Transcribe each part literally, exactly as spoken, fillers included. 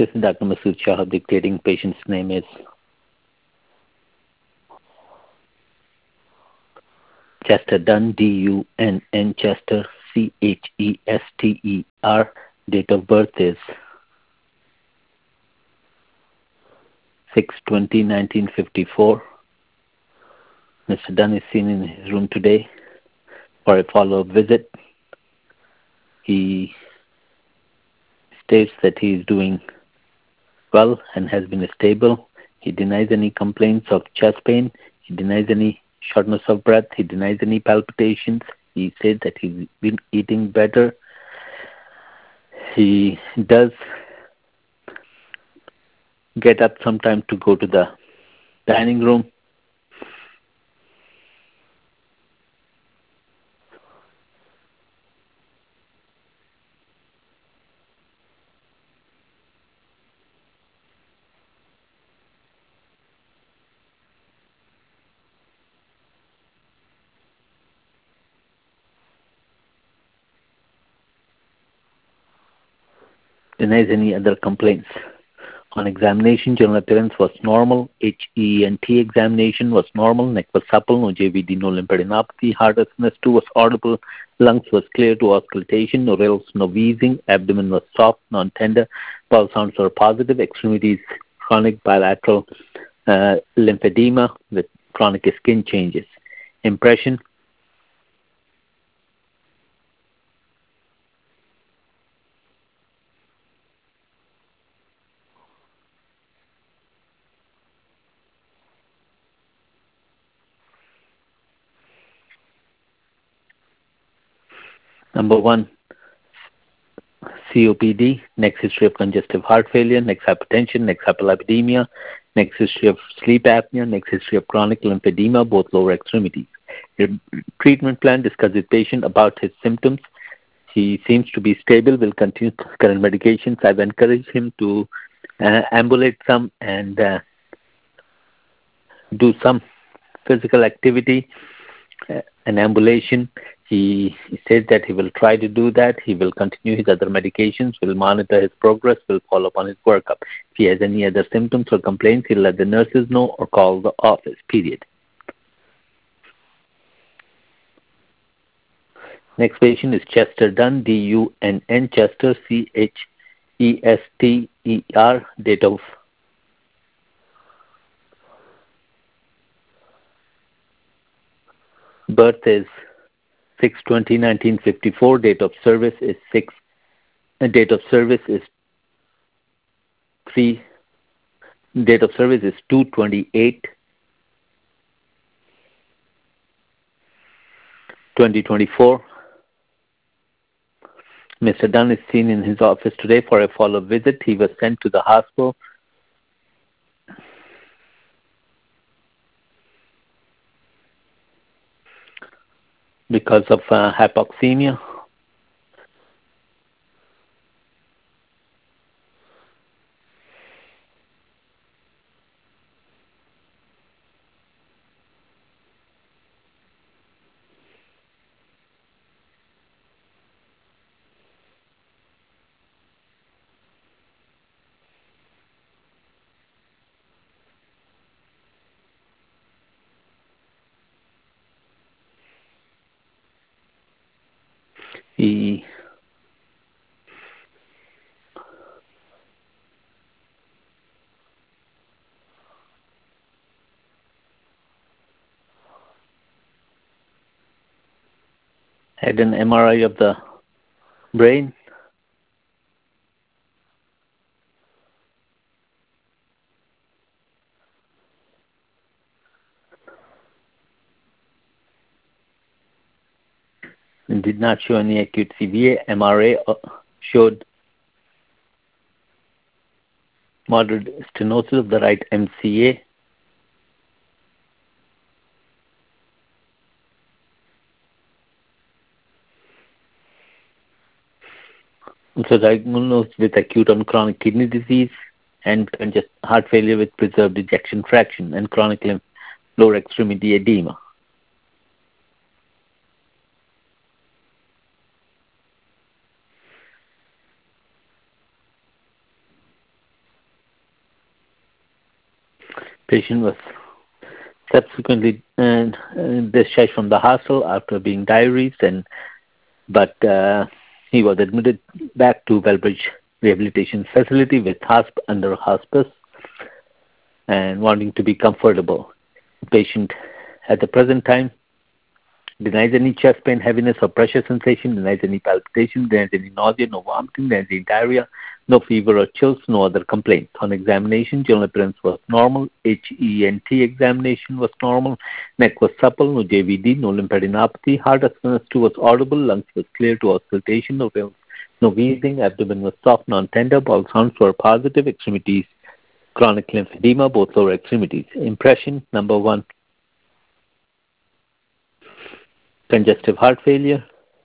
This is Doctor Masood Shah dictating. Patient's name is Chester Dunn, D U N N, Chester, C H E S T E R. Date of birth is six twenty nineteen fifty-four. Mister Dunn is seen in his room today for a follow-up visit. He states that he is doing well and has been stable. He denies any complaints of chest pain. He denies any shortness of breath. He denies any palpitations. He said that he's been eating better. He does get up sometime to go to the dining room. Denies any other complaints. On examination, general appearance was normal. H E N T examination was normal. Neck was supple, no J V D, no lymphadenopathy. Heart S N S two was audible. Lungs was clear to auscultation. No rales, no wheezing. Abdomen was soft, non-tender. Bowel sounds were positive. Extremities, chronic bilateral uh, lymphedema with chronic skin changes. Impression, number one, C O P D, next history of congestive heart failure, next hypertension, next hyperlipidemia, next history of sleep apnea, next history of chronic lymphedema, both lower extremities. Your treatment plan, discuss with patient about his symptoms. He seems to be stable, will continue current medications. I've encouraged him to uh, ambulate some and uh, do some physical activity, uh, an ambulation. He, he said that he will try to do that. He will continue his other medications, will monitor his progress, will follow up on his workup. If he has any other symptoms or complaints, he'll let the nurses know or call the office, period. Next patient is Chester Dunn, D U N N, Chester, C H E S T E R, date of birth is six twenty nineteen fifty-four, date of service is six, uh, date of service is three, date of service is two twenty-eight twenty twenty-four. Mister Dunn is seen in his office today for a follow-up visit. He was sent to the hospital because of uh, hypoxemia. He had an M R I of the brain. And did not show any acute C V A. M R A showed moderate stenosis of the right M C A. Also diagnosed with acute and chronic kidney disease and congestive heart failure with preserved ejection fraction and chronic lymph lower extremity edema. Patient was subsequently uh, discharged from the hospital after being diuresed, and but uh, he was admitted back to Wellbridge Rehabilitation Facility with hosp- under hospice and wanting to be comfortable. The patient at the present time denies any chest pain, heaviness, or pressure sensation, denies any palpitation, denies any nausea, no vomiting, denies any diarrhea, no fever or chills, no other complaints. On examination, general appearance was normal. H E N T examination was normal. Neck was supple, no J V D, no lymphadenopathy. Heart S one S two was audible. Lungs was clear to auscultation, no, no wheezing. Abdomen was soft, non-tender. Bowel sounds were positive. Extremities, chronic lymphedema, both lower extremities. Impression, number one, congestive heart failure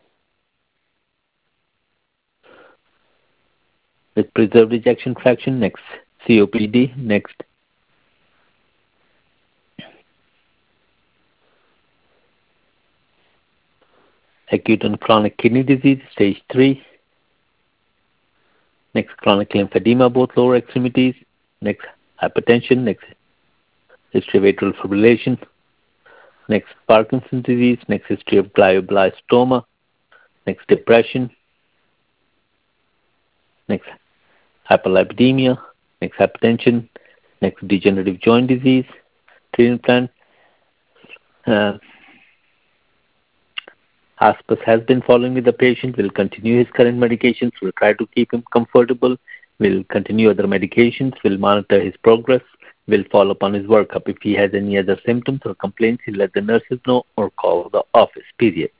with preserved ejection fraction. Next, C O P D. Next, acute and chronic kidney disease, stage three. Next, chronic lymphedema, both lower extremities. Next, hypertension. Next, history of atrial fibrillation. Next, Parkinson's disease. Next, history of glioblastoma. Next, depression. Next, hyperlipidemia. Next, hypertension. Next, degenerative joint disease. Treatment plan. Uh, Hospice has been following with the patient. Will continue his current medications. Will try to keep him comfortable. Will continue other medications. Will monitor his progress. Will follow up on his workup. If he has any other symptoms or complaints, he'll let the nurses know or call the office, period.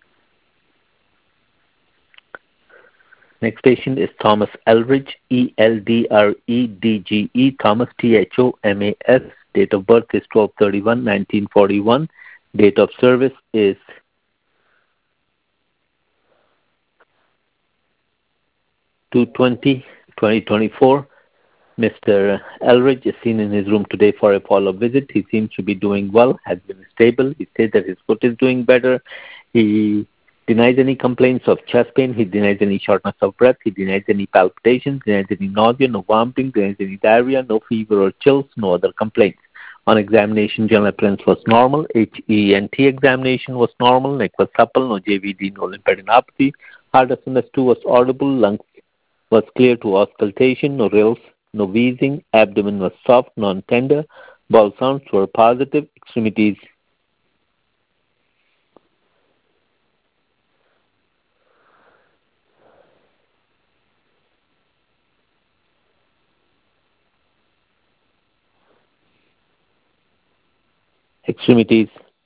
Next patient is Thomas Eldridge, E L D R E D G E, Thomas, T H O M A S. Date of birth is twelve thirty-one nineteen forty-one. Date of service is two twenty twenty twenty-four. Mister Eldridge is seen in his room today for a follow-up visit. He seems to be doing well, has been stable. He says that his foot is doing better. He denies any complaints of chest pain. He denies any shortness of breath. He denies any palpitations, denies any nausea, no vomiting, denies any diarrhea, no fever or chills, no other complaints. On examination, general appearance was normal. H E N T examination was normal. Neck was supple, no J V D, no lymphadenopathy. Heart S one S two was audible. Lungs was clear to auscultation, no rills, no wheezing. Abdomen was soft, non-tender. Bowel sounds were positive. Extremities extremities,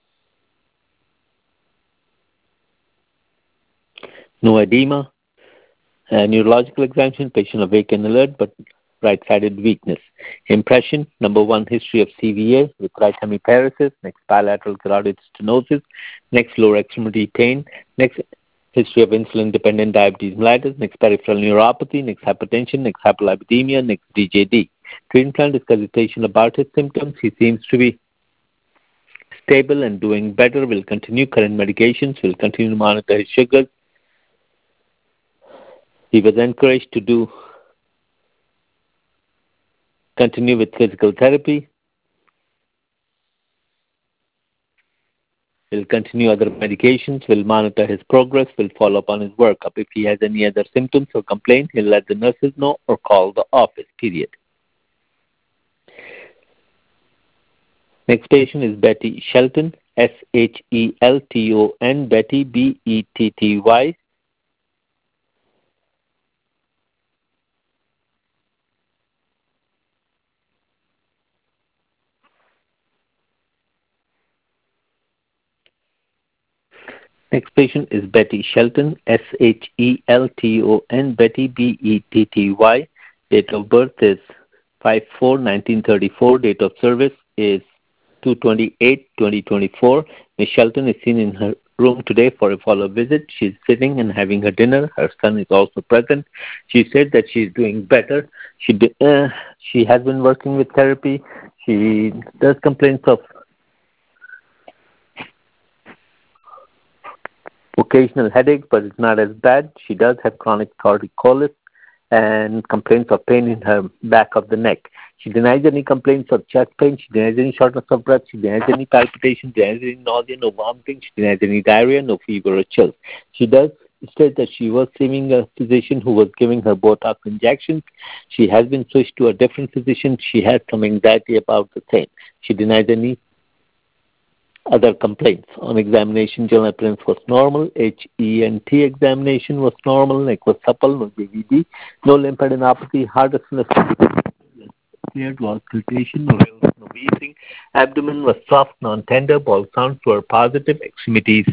no edema. Uh, neurological examination, patient awake and alert, but right-sided weakness. Impression, number one, history of C V A with right hemiparesis. Next, bilateral carotid stenosis. Next, lower extremity pain. Next, history of insulin-dependent diabetes mellitus. Next, peripheral neuropathy. Next, hypertension. Next, hyperlipidemia. Next, D J D. Treatment plan discusses patient about his symptoms. He seems to be stable and doing better. Will continue current medications. Will continue to monitor his sugars. He was encouraged to do continue with physical therapy. Will continue other medications. Will monitor his progress. Will follow up on his workup. If he has any other symptoms or complaints, he'll let the nurses know or call the office, period. Next patient is Betty Shelton, S H E L T O N, Betty, B E T T Y. Next patient is Betty Shelton, S H E L T O N, Betty, B E T T Y. Date of birth is five four nineteen thirty-four. Date of service is two twenty-eight twenty twenty-four. Miss Shelton is seen in her room today for a follow-up visit. She's sitting and having her dinner. Her son is also present. She said that she's doing better. She did, uh, she has been working with therapy. She does complaints of occasional headache, but it's not as bad. She does have chronic torticollis and complaints of pain in her back of the neck. She denies any complaints of chest pain. She denies any shortness of breath. She denies any palpitation. She denies any nausea, no vomiting. She denies any diarrhea, no fever or chills. She does state that she was seeing a physician who was giving her Botox injections. She has been switched to a different physician. She has some anxiety about the same. She denies any other complaints. On examination, general appearance was normal. H E N T examination was normal. Neck was supple, no J V D, no lymphadenopathy, hardness, cleared, was auscultation, no rails, no wheezing. Abdomen was soft, non-tender. Bowel sounds were positive. Extremities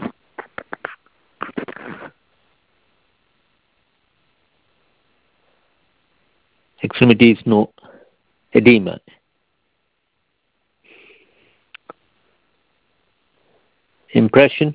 extremities no edema. Impression.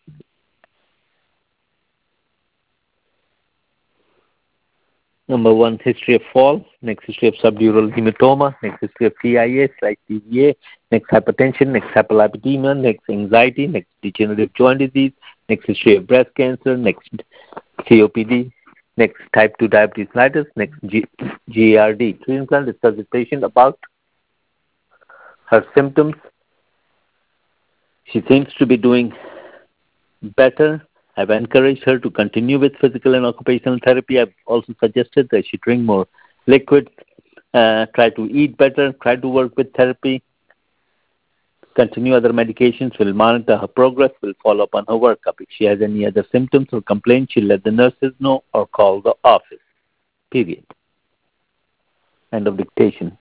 Number one, history of fall. Next, history of subdural hematoma. Next, history of T I A, slight T V A. Next, hypertension. Next, hyperlipidemia. Next, anxiety. Next, degenerative joint disease. Next, history of breast cancer. Next, C O P D. Next, type two diabetes mellitus. Next, G- GERD. Treatment plan discuss the patient about her symptoms. She seems to be doing better. I've encouraged her to continue with physical and occupational therapy. I've also suggested that she drink more liquids, uh, try to eat better, try to work with therapy, continue other medications. We'll monitor her progress. We'll follow up on her workup. If she has any other symptoms or complaints, she'll let the nurses know or call the office. Period. End of dictation.